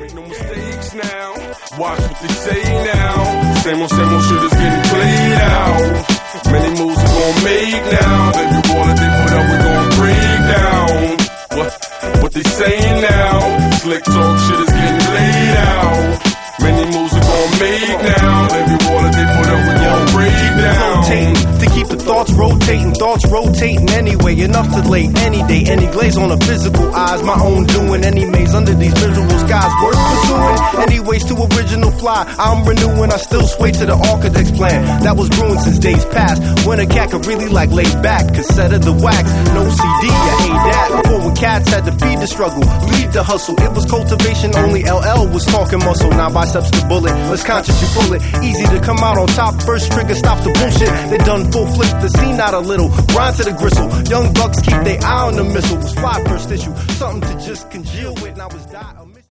Make no mistakes now. Watch what they say now. Same old shit is getting played out. Many moves we gon' make now. Every wall that they put up, we gon' break down. What they saying now? Slick talk shit is getting laid out. Many moves we gon' make now. Every wall that they put up, we gon' break down. Rotating to keep the thoughts rotating anyway. Enough to lay any day, any glaze on the physical eyes. My own doing, any maze under these miserable skies worth pursuing. Anyways, to original fly, I'm renewing. I still sway to the architect's plan that was brewing since days past. When a cat could really like lay back, cassette of the wax, no CD, I hate that. Before when cats had to feed the struggle, lead the hustle. It was cultivation only. LL was talking muscle. Now biceps the bullet. Let's conscious you pull it. Easy to come out on top. First trigger, stop the bullshit. They done full flip the scene out a little. Grind to the gristle. Young bucks keep their eye on the missile. Was fly first issue. Something to just congeal with. Now it's die.